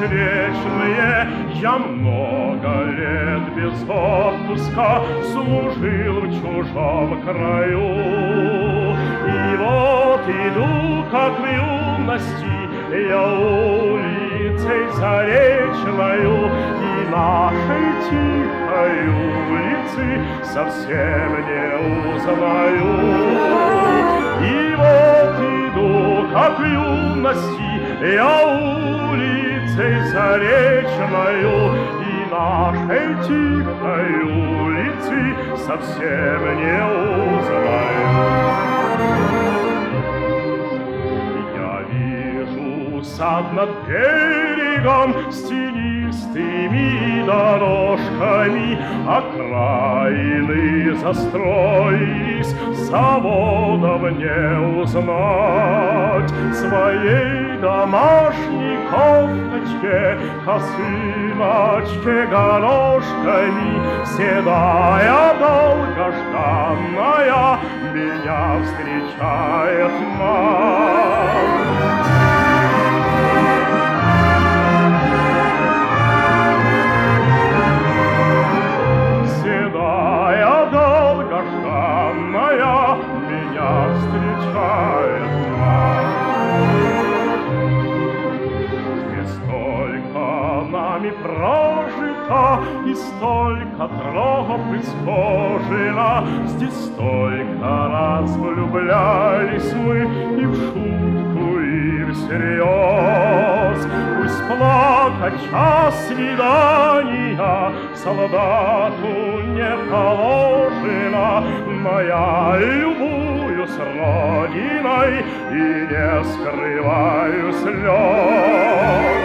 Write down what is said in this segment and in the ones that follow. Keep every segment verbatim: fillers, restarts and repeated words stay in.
бессердечные. Я много лет без отпуска служил в чужом краю. И вот иду, как в юности, я улицей заречною, и нашей тихой улицы совсем не узнаю. И вот иду, как в юности, я улицей заречною, и нашей тихой улицы совсем не узнаю. Я вижу сад над берегом с тенистыми дорожками, окраины застроились, заводов не узнать. Своей домашней кофточке, косыночке горошками, седая долгожданная меня встречает мать. Седая долгожданная меня встречает мать. И столько нами прожито, и столько троп исхожено, здесь столько раз влюблялись мы и в шутку, и всерьез. Пусть плакать час свидания солдату не положено, но я любуюсь родиной и не скрываю слез.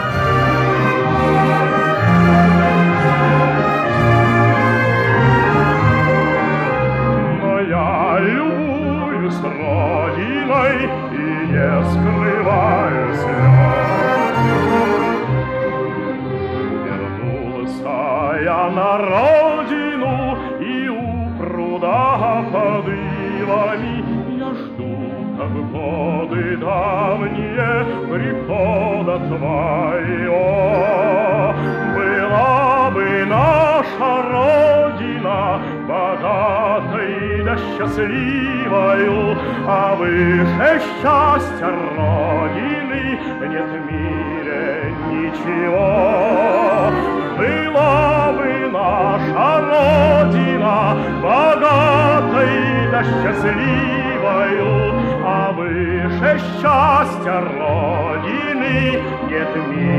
Но я любуюсь родиной и не скрываю слез. Вернулся я на родину, и у пруда под ивами я жду, как в годы давние, прихода твоего. Была бы наша родина богатой да счастливою, а выше счастья родины нет в мире ничего. Была бы наша родина богатой да счастливою, а выше счастья родины нет в мире.